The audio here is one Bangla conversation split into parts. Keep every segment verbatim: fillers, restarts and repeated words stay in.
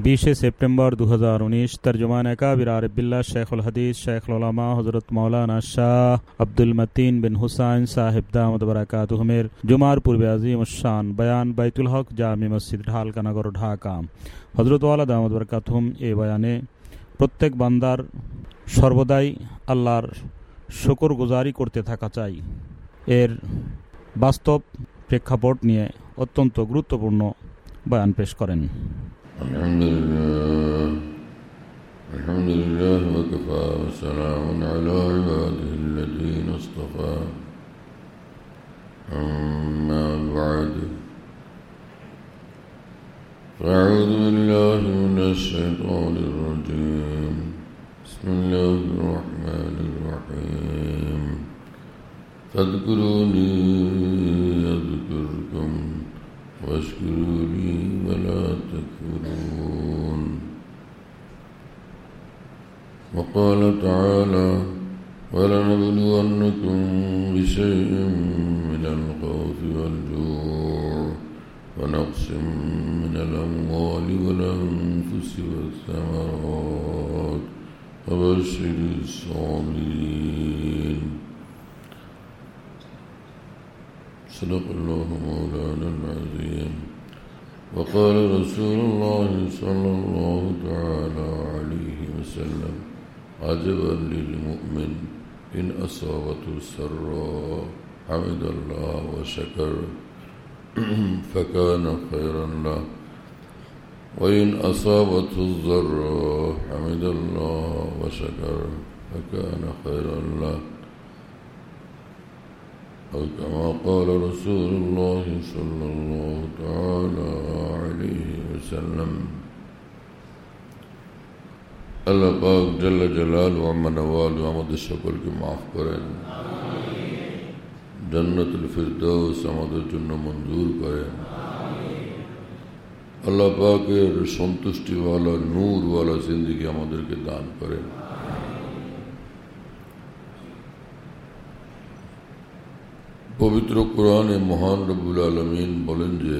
बीस सितंबर दो हज़ार उन्नीस तर्जुमान काबिर आरिफ बिल्लाह शेखुल हदीस शेखुल उलमा हज़रत मौलाना शाह अब्दुल मतीन बिन हुसैन साहिब दामद बरकातुहु मेर जुमार पूर्वे अजीम शान बयान बैतुल हक জামি মসজিদ ঢালকানগর ঢাকা। হযরত ওয়ালা দামদ বরকাতুহুম এই বয়ানে প্রত্যেক বান্দার সর্বদাই আল্লাহর শুকরগুজারি করতে থাকা চাই, এর বাস্তব প্রেক্ষাপট নিয়ে অত্যন্ত গুরুত্বপূর্ণ বয়ান পেশ করেন। আলহামদুলিল্লাহ আলহামদুলিল্লাহ ওয়া কাফা ওয়া সালামুন আলা ইবাদিহিল্লাযীনা ইসতাফা আম্মা বা'দ আ'উযু বিল্লাহি মিনাশ শাইতানির রাজীম বিসমিল্লাহির রাহমানির রাহিম ফাযকুরুনি আযকুরকুম واشكروا لي ولا تكفرون. وقال تعالى ولنبلونكم بشيء من الخوف والجوع ونقص من الأموال والأنفس والثمرات وبشر الصابرين. صدق الله مولانا العظيم. وقال رسول الله صلى الله تعالى عليه وسلم عجبا للمؤمن إن أصابته سراء حمد الله وشكر فكان خيرا له وإن أصابته الضراء حمد الله وشكر فكان خيرا له أو كما قال رسول الله صلى الله تعالى عليه وسلم. আল্লাহ পাক জাল্লা জালালুহু ওয়া মানওয়ালুহু আমাদের সকলকে মাফ করেন, জান্নাতুল ফিরদাউস আমাদের জন্য মঞ্জুর করেন। আল্লাহ পাকের সন্তুষ্টিওয়ালা নূরওয়ালা জিন্দেগি আমাদেরকে দান করেন। পবিত্র কোরআনে মহান রব্বুল আলামিন বলেন যে,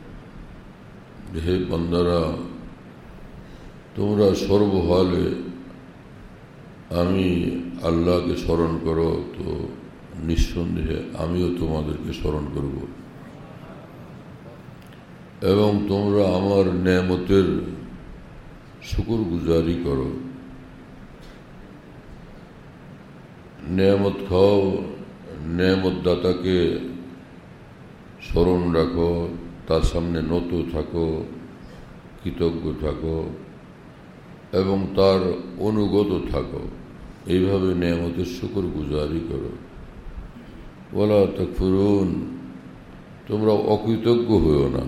হে বান্দারা, তোমরা সর্বহালে আমি আল্লাহকে স্মরণ করো, তো নিঃসন্দেহে আমিও তোমাদেরকে স্মরণ করব, এবং তোমরা আমার নেয়ামতের শুকরগুজারি করো। নেয়ামত খাও, নেয়ামত দাতাকে স্মরণ রাখো, তার সামনে নত থাকো, কৃতজ্ঞ থাকো এবং তার অনুগত থাকো। এইভাবে নেয়ামতের শুকরগুজারি করো। ওয়ালা তাকফুরুন, তোমরা অকৃতজ্ঞ হইও না।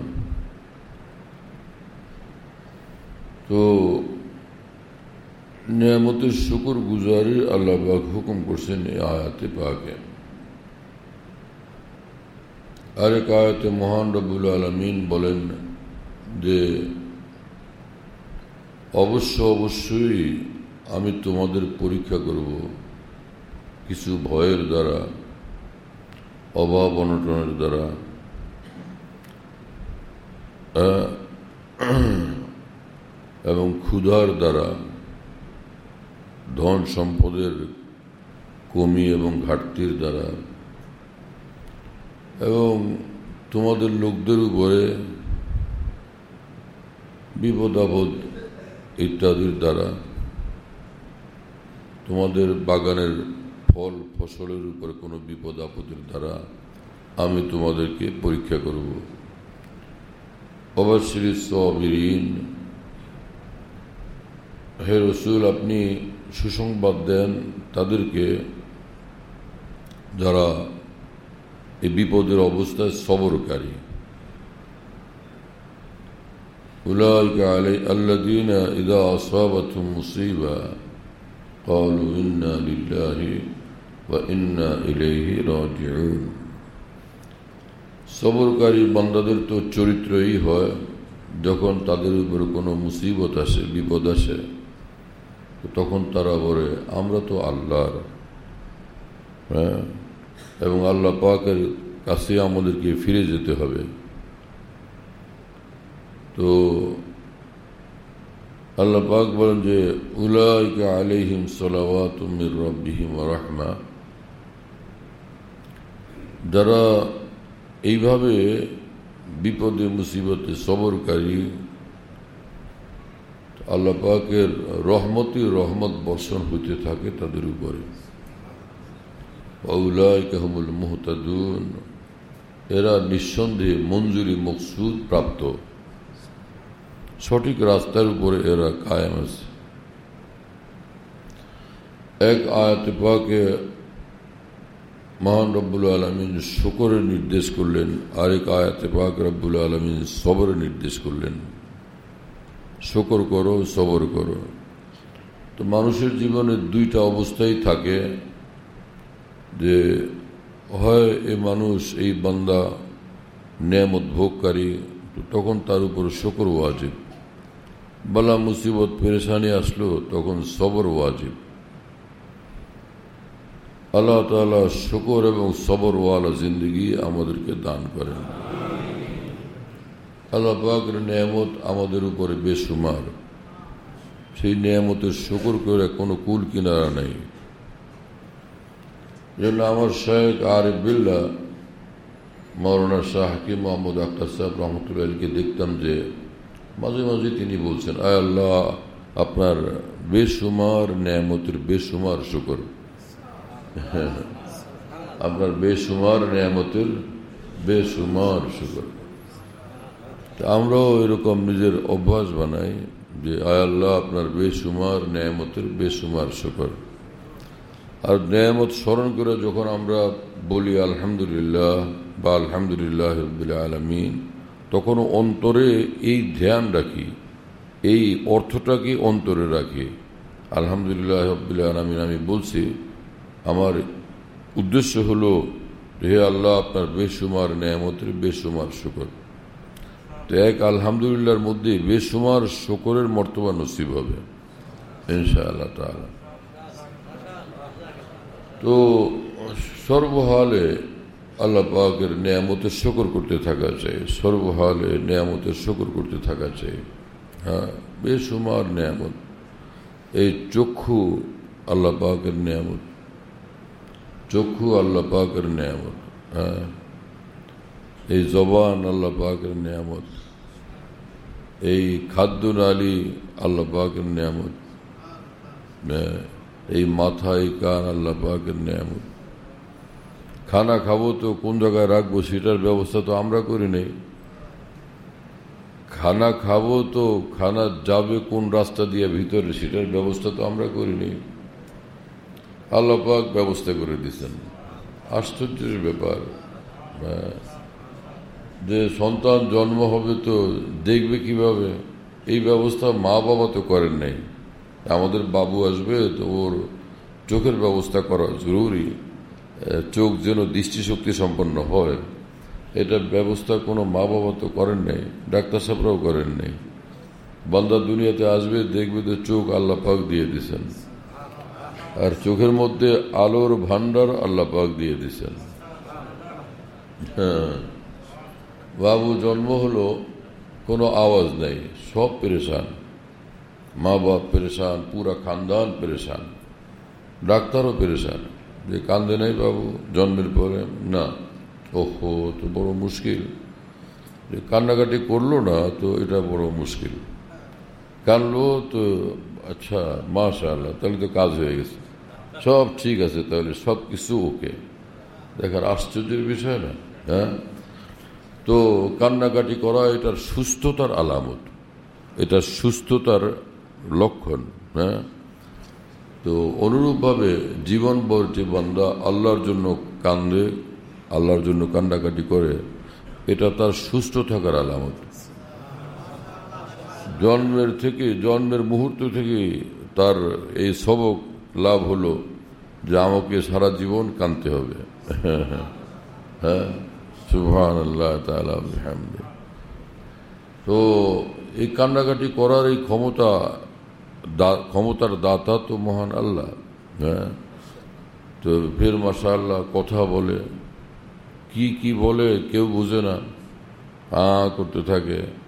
তো নেয়ামতের শুকরগুজারি আল্লাহ পাক হুকুম করছেন এই আয়াতে পাকে। আরেক আয়াতে মহান রব্বুল আলামিন বলেন যে, অবশ্য অবশ্যই আমি তোমাদের পরীক্ষা করব কিছু ভয়ের দ্বারা, অভাব অনটনের দ্বারা, এবং ক্ষুধার দ্বারা, ধন সম্পদের কমি এবং ঘাটতির দ্বারা, এবং তোমাদের লোকদের উপরে বিপদ আপদ ইত্যাদির দ্বারা, তোমাদের বাগানের ফল ফসলের উপরে কোনো বিপদ আপদের দ্বারা আমি তোমাদেরকে পরীক্ষা করব। অবশ্যই সাবিরিন, হে রাসূল, আপনি সুসংবাদ দেন তাদেরকে যারা এই বিপদের অবস্থায় সবরকারী। উলাইকা আল্লাযীনা ইযা আসাবাতুহুম মুসিবা ক্বালু ইন্না লিল্লাহি ওয়া ইন্না ইলাইহি রাজিউন। সবরকারী বান্দাদের তো চরিত্র এই হয়, যখন তাদের উপরে কোনো মুসিবত আসে, বিপদ আসে, তখন তারা বলে আমরা তো আল্লাহর, হ্যাঁ, এবং আল্লাহ পাকের কাছে আমাদেরকে ফিরে যেতে হবে। তো আল্লাহ পাক বলেন যে উলাইকা আলাইহিম সালাওয়াতুম মির রাব্বিহিম ওয়া রাহমা, যারা এইভাবে বিপদে মুসিবতে সবরকারী, আল্লাহ পাকের রহমতি রহমত বর্ষণ হইতে থাকে তাদের উপরে। উলাইকা হুমুল মুহতাদুন, এরা নিঃসন্দেহে মঞ্জুরি মকসুদ প্রাপ্ত, সঠিক রাস্তার উপরে এরা কায়েম আছে। এক আয়াতে পাকে মহান রব্বুল আলামিন শুকরের নির্দেশ করলেন, আরেক আয়াতে পাক রব্বুল আলামিন সবরের নির্দেশ করলেন, শুকর করো সবর করো। তো মানুষের জীবনে দুইটা অবস্থাই থাকে, যে হয় এই মানুষ এই বান্দা নেয়ামত ভোগকারী, তো তখন তার উপর শুকর ওয়াজিব। বালা মুসিবত পেরেশানি আসলো তখন সবর ওয়াজিব। আল্লাহ তাআলা শুকর এবং সবর ওয়ালা জিন্দগি আমাদেরকে দান করেন। আল্লাহ পাকের নেয়ামত আমাদের উপরে বেশুমার, সেই নেয়ামতের শুকর করে কোনো কুল কিনারা নেই। জন্য আমার শায়েখ আরিফ বিল্লাহ মৌলানা শাহ হাকিম মোহাম্মদ আখতার সাহেব রহমতুল্লাহকে দেখতাম যে মাঝে মাঝে তিনি বলছেন, আয় আল্লাহ আপনার বেশুমার নেয়ামতের বেশুমার শুকর, আপনার বেশুমার নেয়ামতের বেশুমার শুকর। আমরাও এরকম নিজের অভ্যাস বানাই যে আয় আল্লাহ আপনার বেশুমার নেয়ামতের বেশুমার শুকর। আর নেয়ামত স্মরণ করে যখন আমরা বলি আলহামদুলিল্লাহ বা আলহামদুলিল্লাহ রাব্বিল আলামিন, তখন অন্তরে এই ধ্যান রাখি, এই অর্থটাকে অন্তরে রাখি। আলহামদুলিল্লাহ রাব্বিল আলামিন আমি বলছি, আমার উদ্দেশ্য হলো হে আল্লাহ আপনার বেশুমার নেয়ামতের বেশুমার শুকর। তো এক আলহামদুলিল্লাহর মধ্যে বেশুমার শুকরের মর্তবা নসিব হবে ইনশাআল্লাহ তাআলা। তো সর্বহালে আল্লাহ পাকের নেয়ামতের শুকর করতে থাকা চাই, সর্বহালে নেয়ামতের শুকর করতে থাকা চাই। হ্যাঁ, বেশুমার নেয়ামত। এই চক্ষু আল্লাহ পাকের নেয়ামত, চক্ষু আল্লাহ পাকের নেয়ামত। হ্যাঁ, এই জবান আল্লাহ পাকের নেয়ামত, এই খাদ্য নালী আল্লাহ পাকের নেয়ামত, এই মাথা এই কান আল্লাহ পাকের নেয়ামত। খানা খাবো তো কোন জায়গায় রাখবো সেটার ব্যবস্থা তো আমরা করি নেই। খানা খাবো তো খানা যাবে কোন রাস্তা দিয়ে ভিতরে সেটার ব্যবস্থা তো আমরা করি নেই, আল্লাহ পাক ব্যবস্থা করে দিচ্ছেন। আশ্চর্যের ব্যাপার যে সন্তান জন্ম হবে তো দেখবে কিভাবে, এই ব্যবস্থা মা বাবা তো করেন নাই। আমাদের বাবু আসবে তো ওর চোখের ব্যবস্থা করা জরুরি, চোখ যেন দৃষ্টিশক্তি সম্পন্ন হয়, এটা ব্যবস্থা কোনো মা বাবা তো করেন নাই, ডাক্তার সাহেবরাও করেন নাই। বান্দা দুনিয়াতে আসবে দেখবে তো চোখ আল্লাহ পাক দিয়ে দিছেন, আর চোখের মধ্যে আলোর ভান্ডার আল্লাহ পাক দিয়ে দিছেন। হ্যাঁ, বাবু জন্ম হলো কোনো আওয়াজ নাই, সব পেরেশান, মা বাপ পেরেশান, পুরা খানদান পেরেশান, ডাক্তারও পেরেশান যে কান্দে নাই বাবু জন্মের পরে, না ওহো তো বড় মুশকিল, যে কান্নাকাটি করলো না তো এটা বড় মুশকিল, কানলো তো আচ্ছা মাশাআল্লাহ তাহলে তো কাজ হয়ে গেছে, সব ঠিক আছে তাহলে সব কিছু ওকে। দেখার আশ্চর্যের বিষয় না? হ্যাঁ, তো কান্নাকাটি করা এটার সুস্থতার আলামত, এটা সুস্থতার লক্ষণ। হ্যাঁ, তো অনুরূপভাবে জীবনভর যে বান্দা আল্লাহর জন্য কান্দে, আল্লাহর জন্য কান্নাকাটি করে, এটা তার সুস্থ থাকার আলামত। জন্মের থেকে জন্মের মুহূর্ত থেকে তার এই সবক লাভ হলো যে আমাকে সারা জীবন কাঁদতে হবে। হ্যাঁ, সুবহানাল্লাহ তাআলা বিহামদিহি। তো এই কান্নাকাটি করার এই ক্ষমতা, ক্ষমতার দাতা তো মহান আল্লাহ। হ্যাঁ, তো ফের মাশাআল্লাহ কথা বলে, কি কি বলে কেউ বুঝে না, আ করতে থাকে,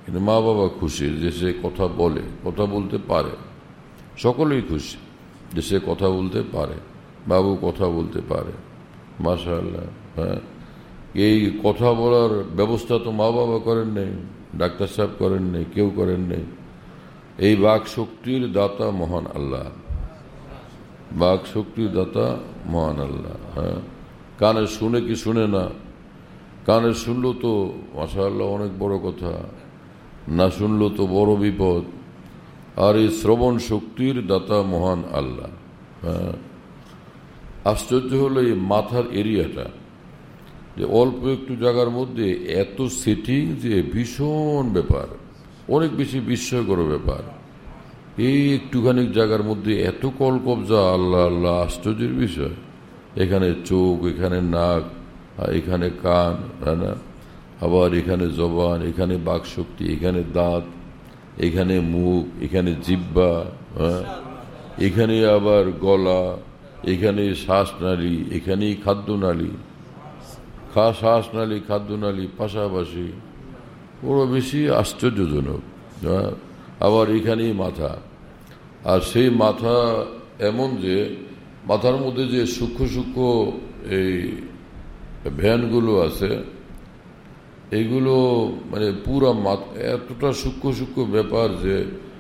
কিন্তু মা বাবা খুশি যে সে কথা বলে, কথা বলতে পারে। সকলেই খুশি যে সে কথা বলতে পারে, বাবু কথা বলতে পারে। মাশাআল্লাহ। হ্যাঁ, এই কথা বলার ব্যবস্থা তো মা বাবা করেন নেই, ডাক্তার সাহেব করেন নেই, কেউ করেন নেই। এই বাক শক্তির দাতা মহান আল্লাহ, বাক শক্তির দাতা মহান আল্লাহ। হ্যাঁ, কানে শুনে কি শুনে না, কানে শুনলো তো মাশাআল্লাহ অনেক বড় কথা, না শুনলো তো বড় বিপদ। আর এই শ্রবণ শক্তির দাতা মহান আল্লাহ। হ্যাঁ, আশ্চর্য হলো এই মাথার এরিয়াটা, যে অল্প একটু জায়গার মধ্যে এত সেটিং, যে ভীষণ ব্যাপার, অনেক বেশি বিস্ময়কর ব্যাপার। এই একটুখানি জায়গার মধ্যে এত কল কবজা, আল্লাহ আল্লাহ, আশ্চর্যের বিষয়। এখানে চোখ, এখানে নাক, এখানে কান, হ্যাঁ না, আবার এখানে জবান, এখানে বাকশক্তি, এখানে দাঁত, এখানে মুখ, এখানে জিহ্বা, হ্যাঁ, এখানে আবার গলা, এখানে শ্বাসনালী, এখানেই খাদ্যনালী, খা শ্বাসনালী খাদ্যনালী পাশাপাশি, বড় বেশি আশ্চর্যজনক। হ্যাঁ, আবার এখানেই মাথা। আর সেই মাথা এমন যে মাথার মধ্যে যে সূক্ষ্ম সূক্ষ্ম এই ভ্যানগুলো আছে, এগুলো মানে পুরা মাথা এতটা সূক্ষ্ম সূক্ষ্ম ব্যাপার যে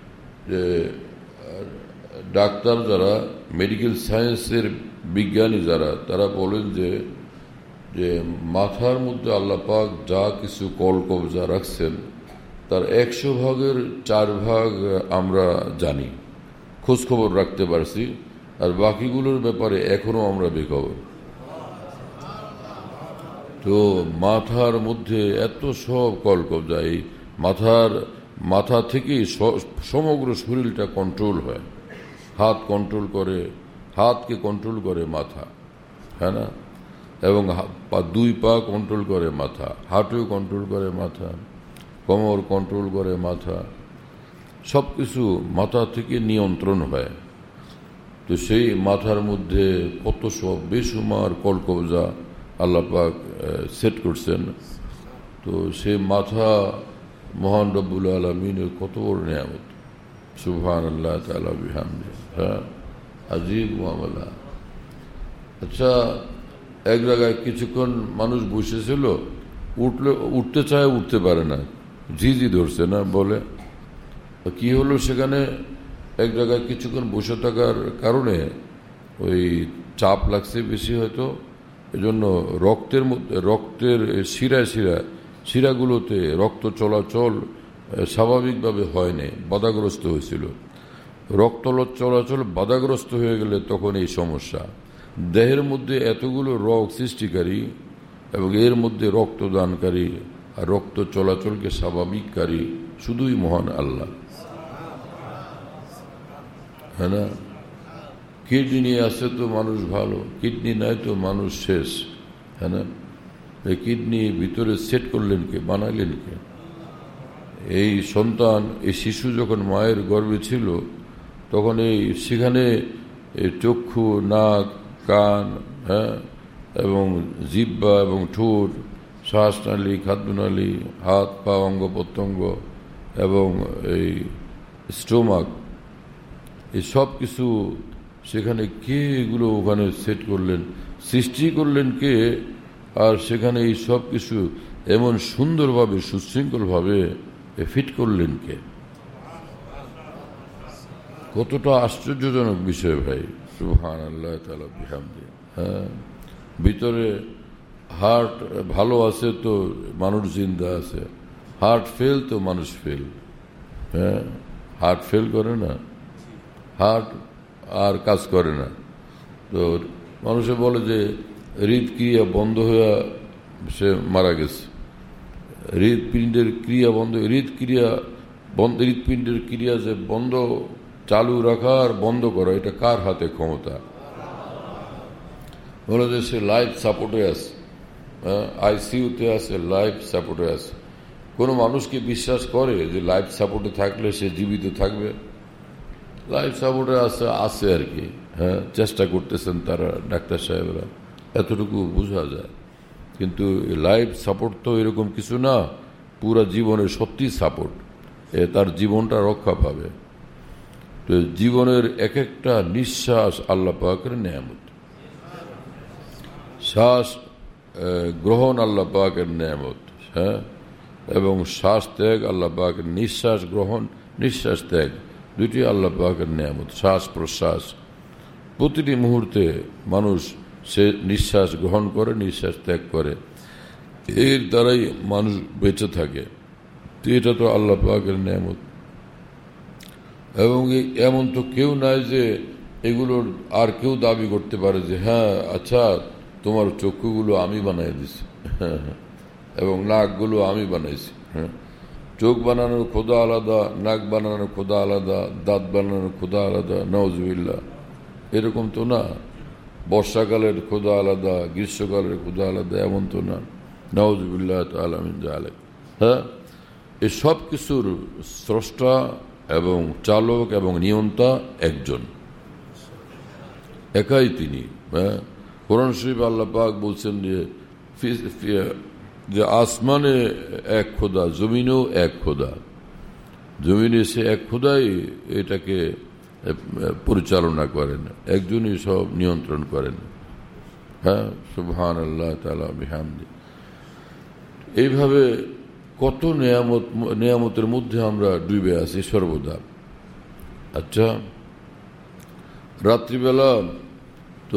ডাক্তার যারা, মেডিকেল সায়েন্সের বিজ্ঞানী যারা, তারা বলেন যে যে মাথার মধ্যে আল্লাহ পাক যা কিছু কল কবজা রাখছেন, তার একশো ভাগের চার ভাগ আমরা জানি, খোঁজখবর রাখতে পারছি, আর বাকিগুলোর ব্যাপারে এখনো আমরা বেখবর। তো মাথার মধ্যে এত সব কল কবজা, এই মাথার মাথা থেকেই সমগ্র শরীরটা কন্ট্রোল হয়। হাত কন্ট্রোল করে, হাতকে কন্ট্রোল করে মাথা, হ্যাঁ না, এবং দুই পা কন্ট্রোল করে মাথা, হাঁটু কন্ট্রোল করে মাথা, কোমর কন্ট্রোল করে মাথা, সব কিছু মাথা থেকে নিয়ন্ত্রণ হয়। তো সেই মাথার মধ্যে কত সব বেসুমার কলকবজা আল্লাহ পাক সেট করছেন। তো সেই মাথা মহান রব্বুল আলামিনের কত বড় নিয়ামত, সুবহানাল্লাহ তাআলা বিহামদি। হ্যাঁ, আজীব মামলা। আচ্ছা, এক জায়গায় কিছুক্ষণ মানুষ বসেছিল, উঠলে উঠতে চায়, উঠতে পারে না, ঝিঝি ধরছে না বলে। কি হলো সেখানে, এক জায়গায় কিছুক্ষণ বসে থাকার কারণে ওই চাপ লাগছে বেশি হয়তো, এজন্য রক্তের মধ্যে, রক্তের শিরায় শিরা শিরাগুলোতে রক্ত চলাচল স্বাভাবিকভাবে হয়নি, বাধাগ্রস্ত হয়েছিল। রক্ত চলাচল বাধাগ্রস্ত হয়ে গেলে তখন এই সমস্যা। দেহের মধ্যে এতগুলো রোগ সৃষ্টিকারী এবং এর মধ্যে রক্তদানকারী আর রক্ত চলাচলকে স্বাভাবিককারী শুধুই মহান আল্লাহ, হ্যাঁ না। কিডনি আছে তো মানুষ ভালো, কিডনি নাই তো মানুষ শেষ, হ্যাঁ না। এই কিডনি ভিতরে সেট করলেন কে, বানাইলেন কে? এই সন্তান, এই শিশু যখন মায়ের গর্ভে ছিল তখন এই সেখানে চক্ষু, নাক, কান, হ্যাঁ, এবং জিহ্বা এবং ঠোঁট, শ্বাসনালী, খাদ্যনালী, হাত পা, অঙ্গ প্রত্যঙ্গ এবং এই স্টোমাক, এই সব কিছু সেখানে কে এগুলো ওখানে সেট করলেন, সৃষ্টি করলেন কে? আর সেখানে এই সব কিছু এমন সুন্দরভাবে সুশৃঙ্খলভাবে ফিট করলেন কে? কতটা আশ্চর্যজনক বিষয় ভাই, সুবহানাল্লাহ তাআলা বিহামদি। হ্যাঁ, ভিতরে হার্ট ভালো আছে তো মানুষ জিন্দা আছে, হার্ট ফেল তো মানুষ ফেল। হ্যাঁ, হার্ট ফেল করে না, হার্ট আর কাজ করে না। তো মানুষে বলে যে হৃদক্রিয়া বন্ধ হয়ে সে মারা গেছে। হৃদপিণ্ডের ক্রিয়া বন্ধ, হৃদক্রিয়া বন্ধ, হৃদপিণ্ডের ক্রিয়া যে বন্ধ, চালু রাখা আর বন্ধ করা, এটা কার হাতে ক্ষমতা? বলে যে সে লাইফ সাপোর্টে আছে, আইসিইউতে আছে, লাইফ সাপোর্টে আছে। কোনো মানুষ কি বিশ্বাস করে যে লাইফ সাপোর্টে থাকলে সে জীবিত থাকবে? লাইফ সাপোর্টে আছে আছে আর কি, হ্যাঁ, চেষ্টা করতেছেন তারা ডাক্তার সাহেবরা, এতটুকু বোঝা যায়। কিন্তু লাইফ সাপোর্ট তো এরকম কিছু না পুরা জীবনের সত্যি সাপোর্ট, তার জীবনটা রক্ষা পাবে। তো জীবনের এক একটা নিঃশ্বাস আল্লাহ পাকের নেয়ামত, শ্বাস গ্রহণ আল্লাহ পাকের নেয়ামত, হ্যাঁ, এবং শ্বাস ত্যাগ আল্লাহ পাকের, নিঃশ্বাস গ্রহণ নিঃশ্বাস ত্যাগ দুটি আল্লাহ পাকের নেয়ামত। শ্বাস প্রশ্বাস প্রতিটি মুহূর্তে মানুষ সে নিঃশ্বাস গ্রহণ করে, নিঃশ্বাস ত্যাগ করে, এর দ্বারাই মানুষ বেঁচে থাকে। তো এটা তো আল্লাহ পাকের নেয়ামত। এবং এমন তো কেউ নাই যে এগুলোর আর কেউ দাবি করতে পারে যে হ্যাঁ আচ্ছা তোমার চক্ষুগুলো আমি বানাই দিছি এবং নাকগুলো আমি বানাইছি। হ্যাঁ, চোখ বানানোর খোদা আলাদা, নাক বানানোর খোদা আলাদা, দাঁত বানানোর খোদা আলাদা, নাউজুবিল্লাহ। এরকম তো না। বর্ষাকালের খোদা আলাদা, গ্রীষ্মকালের খোদা আলাদা, এমন তো না। নাউজুবিল্লাহ তাআলা মিন যালিক। হ্যাঁ, এই সব কিছুর স্রষ্টা এবং চালক এবং নিয়ন্তা একজন, একাই তিনি। হ্যাঁ, কোরআন শরীফ আল্লাহ পাক বলছেন যে যে আসমানে এক খোদা, জমিনেও এক খোদা। জমিনে সে এক খোদাই এটাকে পরিচালনা করেন, একজনই সব নিয়ন্ত্রণ করেন। হ্যাঁ, সুবহানাল্লাহ তাআলা বিহামদি। এইভাবে কত নিয়ামত, নিয়ামতের মধ্যে আমরা ডুবে আছি সর্বদা। আচ্ছা, রাত্রিবেলা তো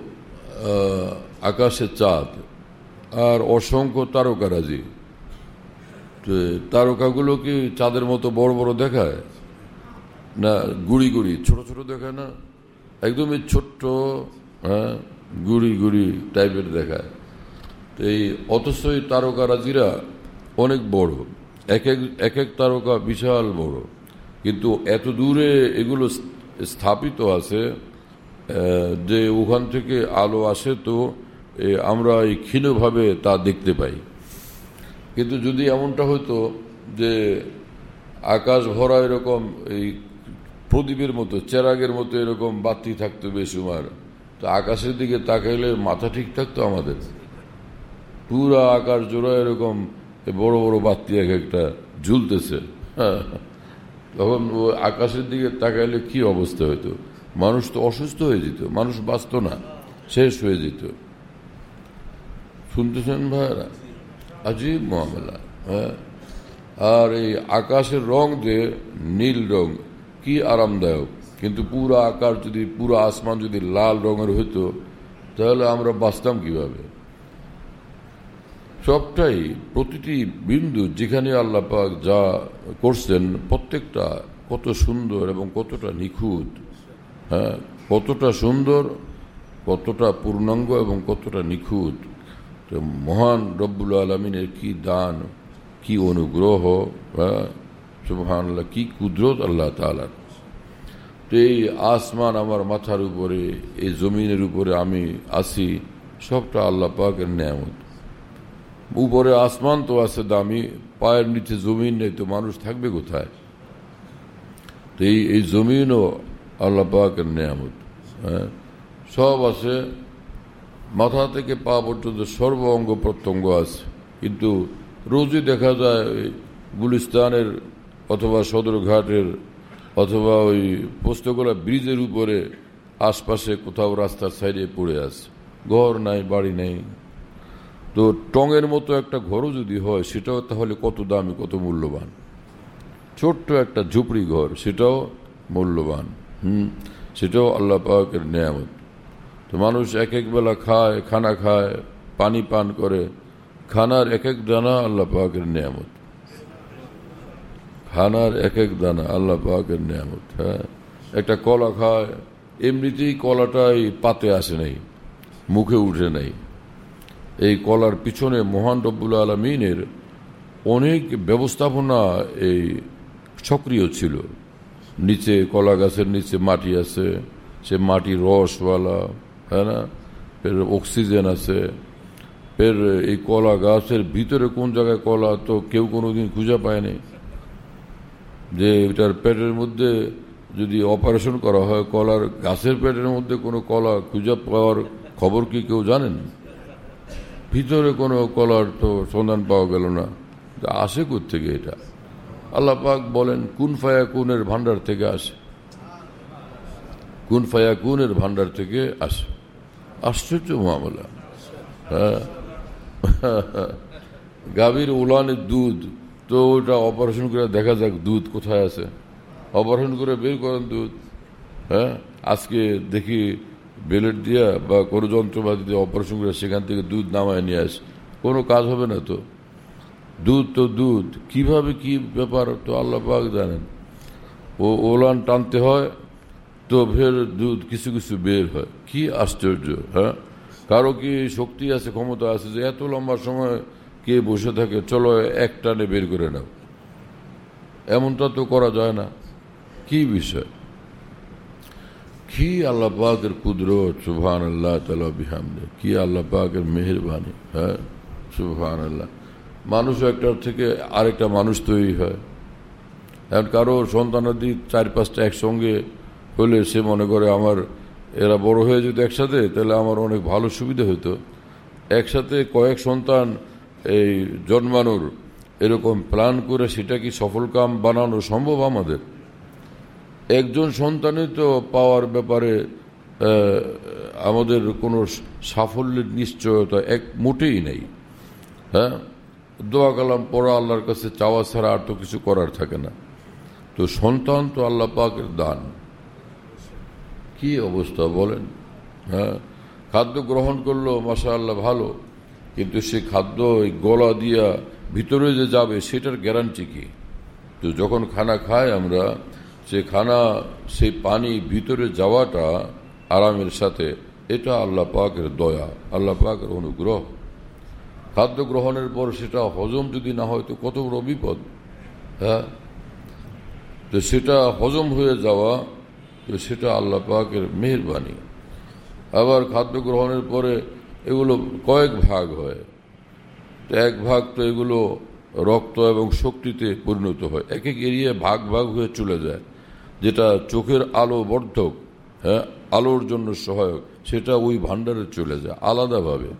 আকাশে চাঁদ আর অসংখ্য তারকারাজি। তারকাগুলো কি চাঁদের মতো বড় বড় দেখায় না গুড়ি গুড়ি ছোট ছোট দেখায়? না, একদমই ছোট্ট, হ্যাঁ, গুড়ি গুড়ি টাইপের দেখায়। তো এই অথচ এই তারকারাজিরা অনেক বড়, এক এক এক এক তারকা বিশাল বড়, কিন্তু এত দূরে এগুলো স্থাপিত আছে যে ওখান থেকে আলো আসে তো আমরা এই ক্ষীণভাবে তা দেখতে পাই। কিন্তু যদি এমনটা হতো যে আকাশ ভরা এরকম এই প্রদীপের মতো, চেরাগের মতো এরকম বাতি থাকতো বেশুমার, তো আকাশের দিকে তাকাইলে মাথা ঠিক থাকতো আমাদের। পুরা আকাশ জোড়া এরকম বড় বড় বাতি এক একটা ঝুলতেছে, তখন ও আকাশের দিকে তাকাইলে কি অবস্থা হইতো? মানুষ তো অসুস্থ হয়ে যেত, মানুষ বাঁচত না, শেষ হয়ে যেত। শুনতেছেন ভাইরা? আজীব মামলা। হ্যাঁ, আর এই আকাশের রং যে নীল রং, কি আরামদায়ক। কিন্তু পুরো আকাশ যদি, পুরো আসমান যদি লাল রঙের হইতো তাহলে আমরা বাঁচতাম কিভাবে? সবটাই, প্রতিটি বিন্দু যেখানে আল্লাহ পাক যা করছেন প্রত্যেকটা কত সুন্দর এবং কতটা নিখুঁত। হ্যাঁ, কতটা সুন্দর, কতটা পূর্ণাঙ্গ এবং কতটা নিখুঁত। তো মহান রব্বুল আলমিনের কি দান, কি অনুগ্রহ, হ্যাঁ, সুবহানাল্লাহ, কি কুদরত আল্লাহ তাআলার। তো এই আসমান আমার মাথার উপরে, এই জমিনের উপরে আমি আছি, সবটা আল্লাহ পাকের নেয়ামত। উপরে আসমান তো আছে দামি, পায়ের নিচে জমিন নেই, তো মানুষ থাকবে কোথায়? তো এই এই জমিনও আল্লাহ পাকের নেয়ামত। হ্যাঁ, সব আছে, মাথা থেকে পা পর্যন্ত সর্ব অঙ্গ প্রত্যঙ্গ আছে। কিন্তু রোজই দেখা যায় গুলিস্তানের অথবা সদরঘাটের অথবা ওই পোস্তগোলা ব্রিজের উপরে আশপাশে কোথাও রাস্তার সাইডে পড়ে আছে, ঘর নাই, বাড়ি নেই। তো টঙের মতো একটা ঘরও যদি হয় সেটাও তাহলে কত দামি, কত মূল্যবান। ছোট্ট একটা ঝুপড়ি ঘর, সেটাও মূল্যবান। হুম, সেটাও আল্লাহ পাকের নেয়ামত। তো মানুষ এক এক বেলা খায়, খানা খায়, পানি পান করে, খানার এক এক দানা আল্লাহ পাকের নেয়ামত। খানার এক এক দানা আল্লাহ পাকের নেয়ামত। হ্যাঁ, একটা কলা খায়, এমনিতেই কলাটাই পাতে আসে নাই, মুখে উঠে নাই। এই কলার পিছনে মহান রব্বুল আলমিনের অনেক ব্যবস্থাপনা এই সক্রিয় ছিল। নিচে কলা গাছের নিচে মাটি আছে, সে মাটি রসওয়ালা, হ্যাঁ না, ফের অক্সিজেন আছে, ফের এই কলা গাছের ভিতরে কোন জায়গায় কলা তো কেউ কোনোদিন খুঁজে পায়নি। যে এটার পেটের মধ্যে যদি অপারেশন করা হয়, কলার গাছের পেটের মধ্যে কোনো কলা খুঁজে পাওয়ার খবর কি কেউ জানেন? ভিতরে কোনো কলার তো সন্ধান পাওয়া গেল না। আসে কোত্থেকে এটা? আল্লাহ পাক বলেন কুন ফায়াকুনের ভান্ডার থেকে আসে, কুন ফায়াকুনের ভান্ডার থেকে আসে। আশ্চর্য মামলা। হ্যাঁ, গাভীর উলানের দুধ তো ওটা অপারেশন করে দেখা যাক দুধ কোথায় আছে, অপারেশন করে বের করেন দুধ। হ্যাঁ, আজকে দেখি বেলেট দিয়া বা কোনো যন্ত্রপাতি দিয়ে অপারেশন করে সেখান থেকে দুধ নামায় নিয়ে আসে, কোনো কাজ হবে না তো। দুধ তো দুধ, কিভাবে কি ব্যাপার তো আল্লাহ পাক জানেন। ও ওলান টানতে হয় তো ফের দুধ কিছু কিছু বের হয়, কি আশ্চর্য। হ্যাঁ, কারো কি শক্তি আছে, ক্ষমতা আছে যে এত লম্বা সময় কে বসে থাকে, চলো এক টানে বের করে নাও, এমনটা তো করা যায় না। কি বিষয়, কি আল্লাহ পাকের কুদরত, সুবহানাল্লাহ তাআলা বিহামদে, কি আল্লাহ পাকের মেহেরবানি। হ্যাঁ, সুবহানাল্লাহ। মানুষ একটার থেকে আরেকটা মানুষ তৈরি হয়। এখন কারো সন্তানাদি চার পাঁচটা একসঙ্গে হলে সে মনে করে আমার এরা বড় হয়ে যেত একসাথে, তাহলে আমার অনেক ভালো সুবিধা হতো। একসাথে কয়েক সন্তান এই জন্মানোর এরকম প্ল্যান করে সেটা কি সফল কাম বানানো সম্ভব আমাদের? একজন সন্তানই তো পাওয়ার ব্যাপারে আমাদের কোনো সাফল্যের নিশ্চয়তা এক মোটেই নেই। হ্যাঁ, দোয়া কালাম পড়া, আল্লাহর কাছে চাওয়া ছাড়া আর তো কিছু করার থাকে না। তো সন্তান তো আল্লাহ পাকের দান, কি অবস্থা বলেন। হ্যাঁ, খাদ্য গ্রহণ করলো মাশাআল্লাহ ভালো, কিন্তু সে খাদ্য গলা দিয়া ভিতরে যে যাবে সেটার গ্যারান্টি কি? তো যখন খানা খাই আমরা, সে খানা সেই পানি ভিতরে যাওয়াটা আরামের সাথে, এটা আল্লাহ পাকের দয়া, আল্লাহ পাকের অনুগ্রহ। খাদ্য গ্রহণের পর সেটা হজম যদি না হয় তো কত বড় বিপদ। হ্যাঁ, তো সেটা হজম হয়ে যাওয়া, তো সেটা আল্লাহ পাকের মেহেরবানি। আবার খাদ্য গ্রহণের পরে এগুলো কয়েক ভাগ হয়, তো এক ভাগ তো এগুলো রক্ত এবং শক্তিতে পরিণত হয়, এক এক এরিয়া ভাগ ভাগ হয়ে চলে যায়। যেটা চোখের আলো বর্ধক, হ্যাঁ, আলোর জন্য সহায়ক, সেটা ওই ভান্ডারে চলে যায় আলাদাভাবে।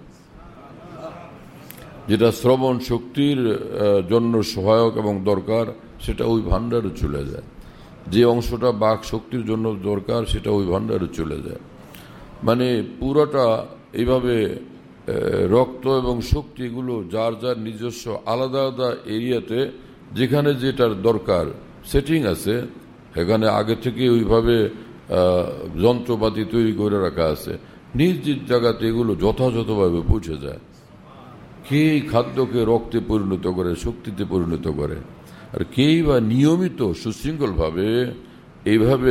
যেটা শ্রবণ শক্তির জন্য সহায়ক এবং দরকার, সেটা ওই ভান্ডারে চলে যায়। যে অংশটা বাক শক্তির জন্য দরকার, সেটা ওই ভান্ডারে চলে যায়। মানে পুরোটা এইভাবে রক্ত এবং শক্তি এগুলো যার যার নিজস্ব আলাদা আলাদা এরিয়াতে যেখানে যেটার দরকার সেটিং আছে, এখানে আগে থেকে ওইভাবে যন্ত্রপাতি তৈরি করে রাখা আছে, নিজ নিজ জায়গাতে এগুলো যথাযথভাবে পৌঁছে যায়। কে খাদ্যকে রক্তে পরিণত করে, শক্তিতে পরিণত করে, আর কেই বা নিয়মিত সুশৃঙ্খলভাবে এইভাবে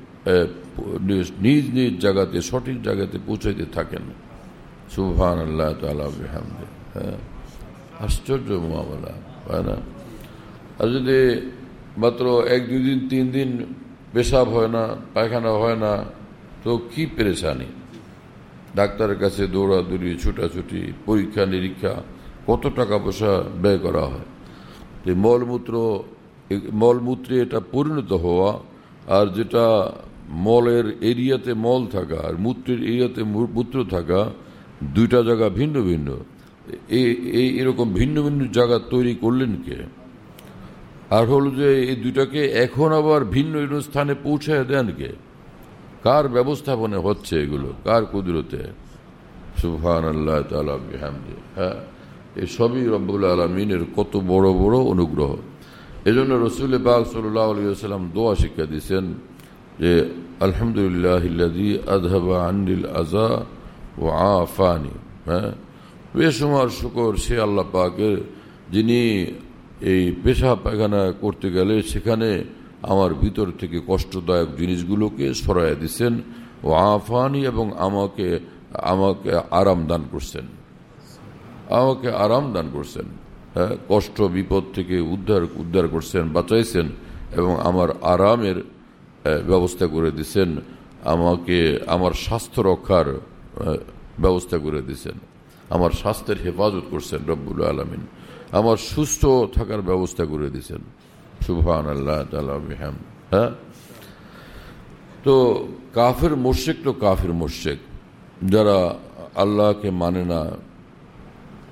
নিজ নিজ জায়গাতে সঠিক জায়গাতে পৌঁছাইতে থাকেন। সুবহানাল্লাহ তাআলা বিহামদে। হ্যাঁ, আশ্চর্য মামলা, হয় না? আর যদি মাত্র এক দুই দিন তিন দিন পেশাব হয় না, পায়খানা হয় না, তো কি পেরেশানি। ডাক্তারের কাছে দৌড়াদৌড়ি, ছুটাছুটি, পরীক্ষা নিরীক্ষা, কত টাকা পয়সা ব্যয় করা হয়। এই মলমূত্র মলমূত্রে এটা পরিণত হওয়া, আর যেটা মলের এরিয়াতে মল থাকা আর মূত্রের এরিয়াতে মূত্র থাকা, দুইটা জায়গা ভিন্ন ভিন্ন। এই এরকম ভিন্ন ভিন্ন জায়গা তৈরি করলেন কে? আর হলো যে এই দুইটাকে এখন আবার ভিন্ন ভিন্ন স্থানে পৌঁছায় দেন কে? কার ব্যবস্থাপনা হচ্ছে এগুলো, কার কুদরতে? সুবহানাল্লাহ তাআলা বিহামদি। হ্যাঁ, এই সবই রব্বুল আলামিনের কত বড় বড় অনুগ্রহ। এজন্য রাসূল পাক সাল্লাল্লাহু আলাইহি ওয়াসাল্লাম দোয়া শিক্ষা দিয়েছেন যে আলহামদুলিল্লাহিল্লাযী আযহাবা আনিল আযা ওয়া আফানি। হ্যাঁ, বেশুমার শুকর সে আল্লাহ পাকের, যিনি এই পেশাব পায়খানা করতে গেলে সেখানে আমার ভিতর থেকে কষ্টদায়ক জিনিসগুলোকে সরাইয়া দিচ্ছেন, ও আফানি, এবং আমাকে আমাকে আরাম দান করছেন, আমাকে আরাম দান করছেন। হ্যাঁ, কষ্ট বিপদ থেকে উদ্ধার উদ্ধার করছেন, বাঁচাইছেন, এবং আমার আরামের ব্যবস্থা করে দিচ্ছেন, আমাকে আমার স্বাস্থ্য রক্ষার ব্যবস্থা করে দিচ্ছেন, আমার স্বাস্থ্যের হেফাজত করছেন রব্বুল আলামিন, আমার সুস্থ থাকার ব্যবস্থা করে দিচ্ছেন। সুবহানাল্লাহ তাআলা বিহাম। হ্যাঁ, তো কাফের মুশরিক তো কাফের মুশরিক, যারা আল্লাহকে মানে না,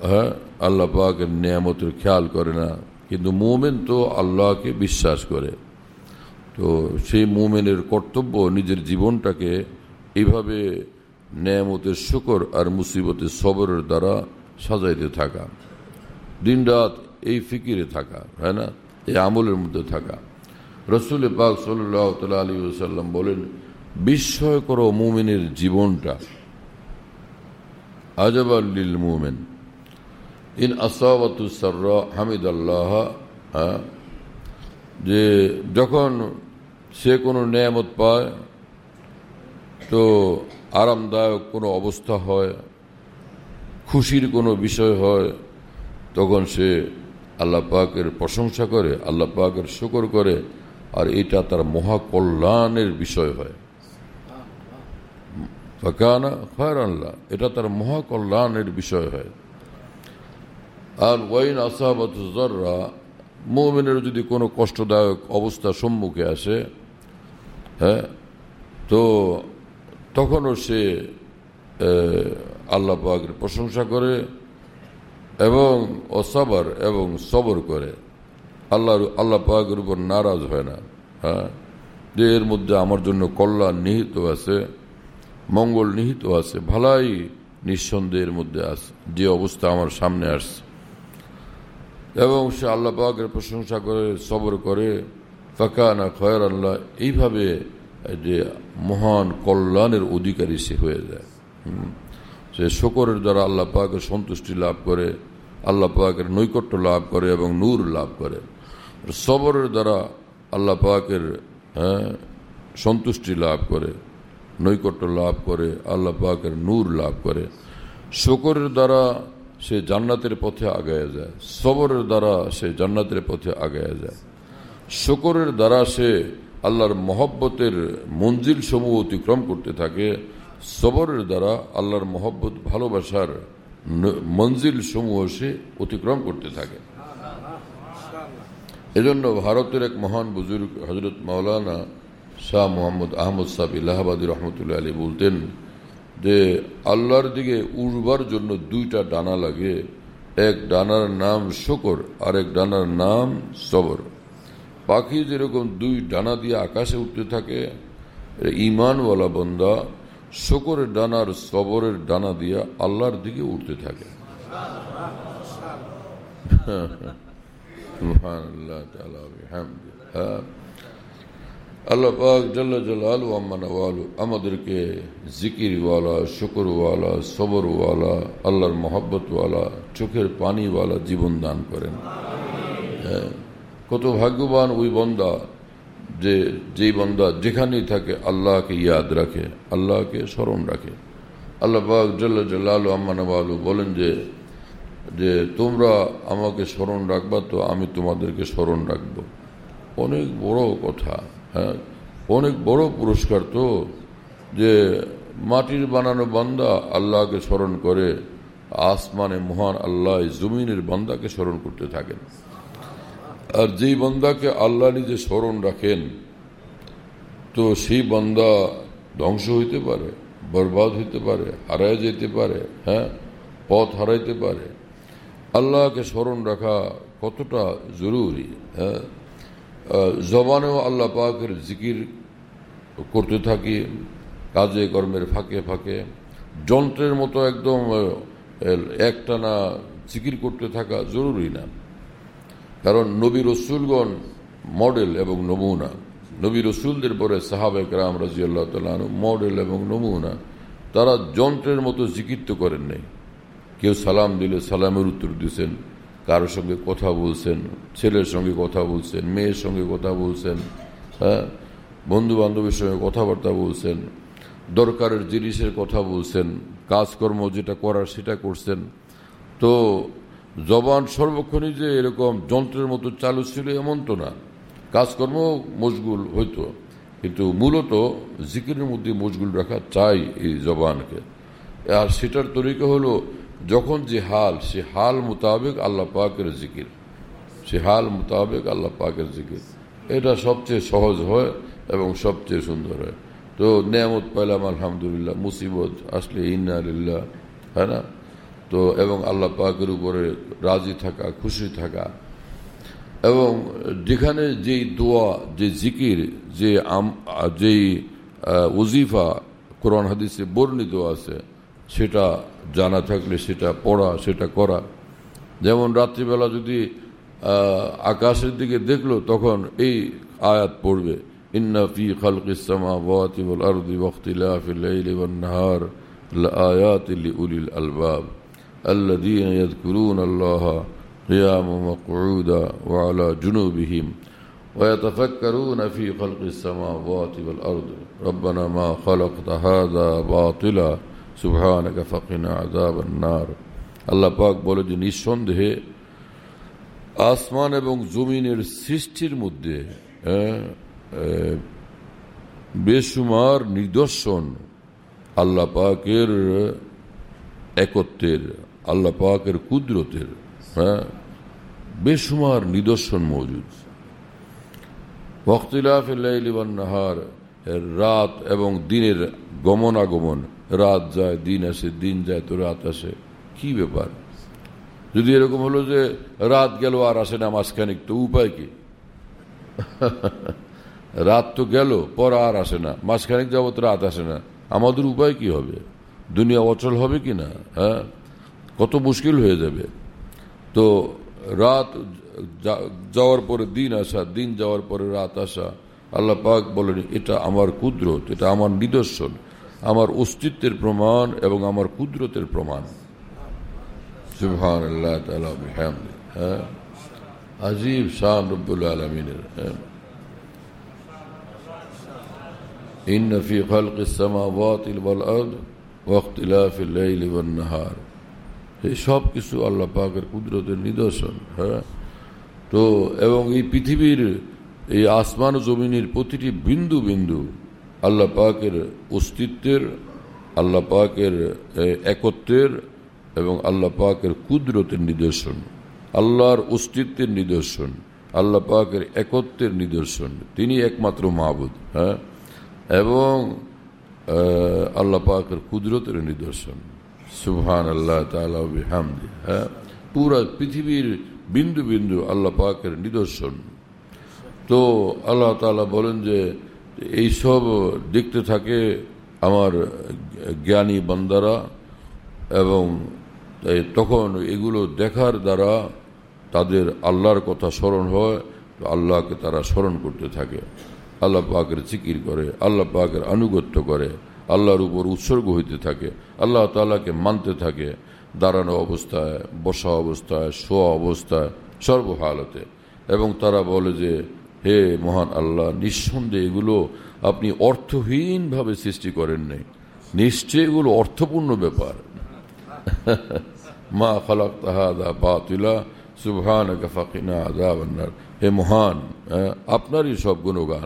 হ্যাঁ আল্লাহ পাকের নিয়ামতের খেয়াল করে না, কিন্তু মুমিন তো আল্লাহকে বিশ্বাস করে। তো সেই মুমিনের কর্তব্য নিজের জীবনটাকে এইভাবে নিয়ামতের শুকর আর মুসিবতের সবরের দ্বারা সাজাইতে থাকা, দিন রাত এই ফিকিরে থাকা, হ্যাঁ না, এই আমলের মধ্যে থাকা। রসুল পাক সাল্লাল্লাহু তাআলা আলাইহি ওয়াসাল্লাম বলেন, বিস্ময় করো মুমিনের জীবনটা, আজাবাল লিল মুমিন ইন আসাবাতু সাররা হামিদাল্লাহ, যে যখন সে কোনো নেয়ামত পায়, তো আরামদায়ক কোনো অবস্থা হয়, খুশির কোনো বিষয় হয়, তখন সে আল্লাহ পাকের প্রশংসা করে, আল্লাহ পাকের শুকর করে, আর এটা তার মহাকল্যাণের বিষয় হয়। ফাকানা খায়রান লাহু, এটা তার মহাকল্যাণের বিষয় হয়। আর ওয়াইন আসাবাতু যাররা, মুমিনের যদি কোনো কষ্টদায়ক অবস্থা সম্মুখে আসে, হ্যাঁ, তো তখনও সে আল্লাহ পাকের প্রশংসা করে এবং অসাবর এবং সবর করে, আল্লাহ আল্লাহ পাকের উপর নারাজ হয় না। হ্যাঁ, যে এর মধ্যে আমার জন্য কল্যাণ নিহিত আছে, মঙ্গল নিহিত আছে, ভালাই নিঃসন্দেহের মধ্যে আছে, যে অবস্থা আমার সামনে আসছে, এবং সে আল্লাহ পাকের প্রশংসা করে, সবর করে, ফাকানা খায়রান লাহু, এইভাবে যে মহান কল্যাণের অধিকারী সে হয়ে যায়। সে শুকরের দ্বারা আল্লাহ পাকের সন্তুষ্টি লাভ করে, আল্লাহ পাকের নৈকট্য লাভ করে এবং নূর লাভ করে। সবরের দ্বারা আল্লাহ পাকের হ্যাঁ সন্তুষ্টি লাভ করে, নৈকট্য লাভ করে, আল্লাহ পাকের নূর লাভ করে। শুকরের দ্বারা সে জান্নাতের পথে আগায় যায়, সবরের দ্বারা সে জান্নাতের পথে আগায় যায়। শুকরের দ্বারা সে আল্লাহর মহব্বতের মঞ্জিল সমূহ অতিক্রম করতে থাকে, সবরের দ্বারা আল্লাহর মহব্বত ভালোবাসার মঞ্জিল সমূহ সে অতিক্রম করতে থাকে। এজন্য ভারতের এক মহান বুজুর্গ হযরত মাওলানা শাহ মোহাম্মদ আহমদ সাহেব ইলাহাবাদী রহমতুল্লাহ আলী বলতেন যে আল্লাহর দিকে উড়বার জন্য দুইটা ডানা লাগে, এক ডানার নাম শুকর আর এক ডানার নাম সবর। পাখি যেরকম দুই ডানা দিয়ে আকাশে উঠতে থাকে, ঈমানওয়ালা বান্দা শুকরের ডানা আর সবরের ডানা দিয়ে আল্লাহর দিকে উঠতে থাকে। আল্লাহ পাক জাল্লা জালালুহু আম্মা নাওয়ালু আমাদেরকে জিকিরওয়ালা, শুকরওয়ালা, সবরওয়ালা, আল্লাহর মহব্বতওয়ালা, চোখের পানিওয়ালা জীবন দান করেন। হ্যাঁ, কত ভাগ্যবান ওই বান্দা যে যেই বান্দা যেখানেই থাকে আল্লাহকে ইয়াদ রাখে, আল্লাহকে স্মরণ রাখে। আল্লাহ পাক জাল্লা জালালুহু আম্মা নাওয়ালু বলেন যে যে তোমরা আমাকে স্মরণ রাখবা তো আমি তোমাদেরকে স্মরণ রাখব। অনেক বড় কথা, হ্যাঁ, অনেক বড় পুরস্কার তো, যে মাটির বানানো বান্দা আল্লাহকে স্মরণ করে, আসমানে মহান আল্লাহ জমিনের বান্দাকে স্মরণ করতে থাকেন। আর যেই বান্দাকে আল্লাহ নিজে স্মরণ রাখেন, তো সেই বান্দা ধ্বংস হইতে পারে, বরবাদ হইতে পারে, হারায় যেতে পারে, হ্যাঁ, পথ হারাইতে পারে। আল্লাহকে স্মরণ রাখা কতটা জরুরি। হ্যাঁ, জবানেও আল্লাহ পাকের জিকির করতে থাকি, কাজে কর্মের ফাঁকে ফাঁকে যন্ত্রের মতো একদম একটানা জিকির করতে থাকা জরুরি না। কারণ নবী রসুলগণ মডেল এবং নমুনা, নবী রসুলদের পরে সাহাবায়ে কেরাম রাদিয়াল্লাহু তাআলা আনহু মডেল এবং নমুনা। তারা যন্ত্রের মতো জিকির তো করেন নাই। কেউ সালাম দিলে সালামের উত্তর দিয়েছেন, কারোর সঙ্গে কথা বলছেন, ছেলের সঙ্গে কথা বলছেন, মেয়ের সঙ্গে কথা বলছেন, হ্যাঁ, বন্ধু বান্ধবের সঙ্গে কথাবার্তা বলছেন, দরকারের জিনিসের কথা বলছেন, কাজকর্ম যেটা করার সেটা করছেন। তো জবান সর্বক্ষণই যে এরকম যন্ত্রের মতো চালু ছিল এমন তো না, কাজকর্ম মশগুল হইতো, কিন্তু মূলত জিকিরের মধ্যে মশগুল রাখা চাই এই জবানকে। আর সেটার তরিকা হলো যখন যে হাল, সে হাল মোতাবেক আল্লাহ পাকের জিকির, সে হাল মোতাবেক আল্লাহ পাকের জিকির, এটা সবচেয়ে সহজ হয় এবং সবচেয়ে সুন্দর হয়। তো নেয়ামত পাইলাম আলহামদুলিল্লাহ, মুসিবত আসলে ইন্না লিল্লাহ, হ্যাঁ না, তো এবং আল্লাহ পাকের উপরে রাজি থাকা, খুশি থাকা, এবং যেখানে যেই দোয়া, যে জিকির, যে যেই ওজিফা কোরআন হাদিসে বর্ণিত আছে সেটা জানা থাকলে সেটা পড়া, সেটা করা। যেমন রাত্রিবেলা যদি আকাশের দিকে দেখলো তখন এই আয়াত পড়বে, ইন্না ফি খালকিস সামাওয়াতি ওয়াল আরদি ওয়াখতিলাফিল লাইলি ওয়ান নাহার লাআয়াতিন লিউলিল আলবাব আল্লাযীনা ইয়াযকুরুনাল্লাহা কিয়ামান ওয়া কুউদান ওয়া আলা জুনুবিহিম ওয়া ইয়াতাফাক্কারুনা ফি খালকিস সামাওয়াতি ওয়াল আরদি রব্বানা মা খালাকতা হাযা বাতিলা সুবহানাকা ফাকিনা আযাবান নার। আল্লাহ পাক বলে যে নিঃসন্দেহে আসমান এবং জমিনের সৃষ্টির মধ্যে বেশুমার নিদর্শন আল্লাহ পাকের একত্বের, আল্লাহ পাকের কুদরতের, হ্যাঁ, বেশুমার নিদর্শন মজুদ। ওয়াখতিলাফিল লাইলি ওয়ান নাহার, রাত এবং দিনের গমনাগমন, রাত যায় দিন আসে, দিন যায় তো রাত আসে, কি ব্যাপার? যদি এরকম হলো যে রাত গেল আর আসে না মাঝখানিক, তো উপায় কি? রাত তো গেল, পর আর আসে না, মাঝখানিক যাবত রাত আসে না, আমাদের উপায় কি হবে? দুনিয়া অচল হবে কি না? হ্যাঁ, কত মুশকিল হয়ে যাবে। তো রাত যাওয়ার পরে দিন আসা, দিন যাওয়ার পরে রাত আসা, আল্লাহ পাক বলেন এটা আমার কুদরত, এটা আমার নিদর্শন, আমার অস্তিত্বের প্রমাণ এবং আমার কুদরতের প্রমাণ। সুবহানাল্লাহ তাআলা বিহামদিহি। হ্যাঁ, আজীব শান রব্বুল আলামিনের। ইন্না ফি খালকিস সামাওয়াতি ওয়াল আরদি ওয়াখতিলাফিল লাইলি ওয়ান নাহার, এই সব কিছু আল্লাহ পাকের কুদরতের নিদর্শন। হ্যাঁ, তো এবং এই পৃথিবীর এই আসমান ও জমিনের প্রতিটি বিন্দু বিন্দু আল্লাহ পাকের অস্তিত্বের, আল্লাহ পাকের একত্বের এবং আল্লাহ পাকের কুদরতের নিদর্শন, আল্লাহর অস্তিত্বের নিদর্শন, আল্লাহ পাকের একত্বের নিদর্শন। তিনি একমাত্র মাবুদ। হ্যাঁ, এবং আল্লাহ পাকের কুদরতের নিদর্শন। সুবহানাল্লাহ তাআলা ওয়া বিহামদিহি। হ্যাঁ, পুরা পৃথিবীর বিন্দু বিন্দু আল্লাহ পাকের নিদর্শন। তো আল্লাহ তাআলা বলেন যে এইসব দেখতে থাকে আমার জ্ঞানী বান্দারা, এবং তখন এগুলো দেখার দ্বারা তাদের আল্লাহর কথা স্মরণ হয়, তো আল্লাহকে তারা স্মরণ করতে থাকে, আল্লাহ পাকের জিকির করে, আল্লাহ পাকের আনুগত্য করে, আল্লাহর উপর উৎসর্গ হইতে থাকে, আল্লাহ তাআলাকে মানতে থাকে, দাঁড়ানো অবস্থায়, বসা অবস্থায়, শোয়া অবস্থায়, সর্বহালতে। এবং তারা বলে যে হে মহান আল্লাহ, নিঃসন্দেহে এগুলো আপনি অর্থহীনভাবে সৃষ্টি করেন নাই, নিশ্চয়ই এগুলো অর্থপূর্ণ ব্যাপার। মা খালাকতা হাযা বাতিলা সুবহানাকা ফাকিনা আযাবান নার। হে মহান, আপনারই সব গুণগান,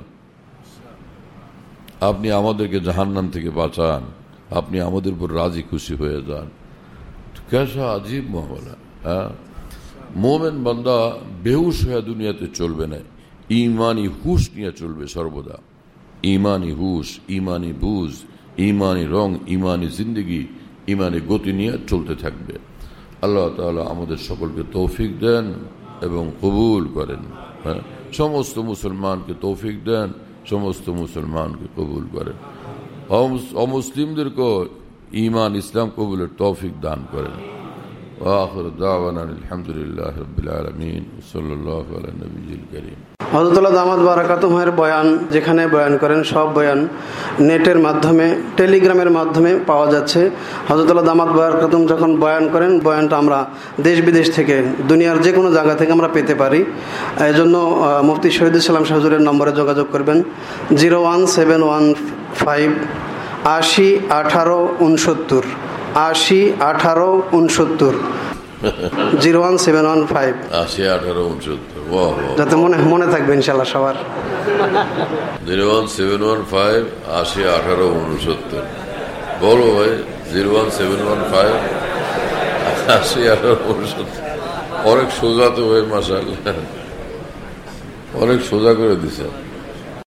আপনি আমাদেরকে জাহান্নাম থেকে বাঁচান, আপনি আমাদের উপর রাজি খুশি হয়ে যান। কেসা আজীব মামলা। হ্যাঁ, মোমেন বান্দা বেহুশ হয়ে দুনিয়াতে চলবে না, ইমানি হুশ নিয়ে চলবে সর্বদা। ইমানি হুশ, ইমানি বুঝ, ইমানি রং, ইমানি জিন্দগি, ইমানি গতি নিয়ে চলতে থাকবে। আল্লাহ তাআলা আমাদের সকলকে তৌফিক দেন এবং কবুল করেন। হ্যাঁ, সমস্ত মুসলমানকে তৌফিক দেন, সমস্ত মুসলমানকে কবুল করেন, অমুসলিমদেরকে ঈমান ইসলাম কবুলের তৌফিক দান করেন। আখির দাওয়ানা আলহামদুলিল্লাহি রাব্বিল আলামিন সাল্লাল্লাহু আলা নবিয়িল কারীম। হযরতুল্লাহ দামাত বারাকাতুহুর বয়ান যেখানে বয়ান করেন সব বয়ান নেটের মাধ্যমে, টেলিগ্রামের মাধ্যমে পাওয়া যাচ্ছে। হযরতুল্লাহ দামাত বারাকাতুহু যখন বয়ান করেন, বয়ানটা আমরা দেশ বিদেশ থেকে, দুনিয়ার যে কোনো জায়গা থেকে আমরা পেতে পারি। এই জন্য মুফতি শহীদুল ইসলাম হুজুরের নম্বরে যোগাযোগ করবেন zero one seven one five আশি আঠারো উনসত্তর আশি আঠারো উনসত্তর zero one seven one five আশি আঠারো উনসত্তর যাতে মনে মনে থাকবে ইনশাল্লাহ সবার। Zero one seven one five আশি আঠারো উনসত্তর বলো ভাই। Zero one seven one five আশি আঠারো উনসত্তর অনেক সোজা তো ভাই, মাশাআল্লাহ, অনেক সোজা করে দিছে।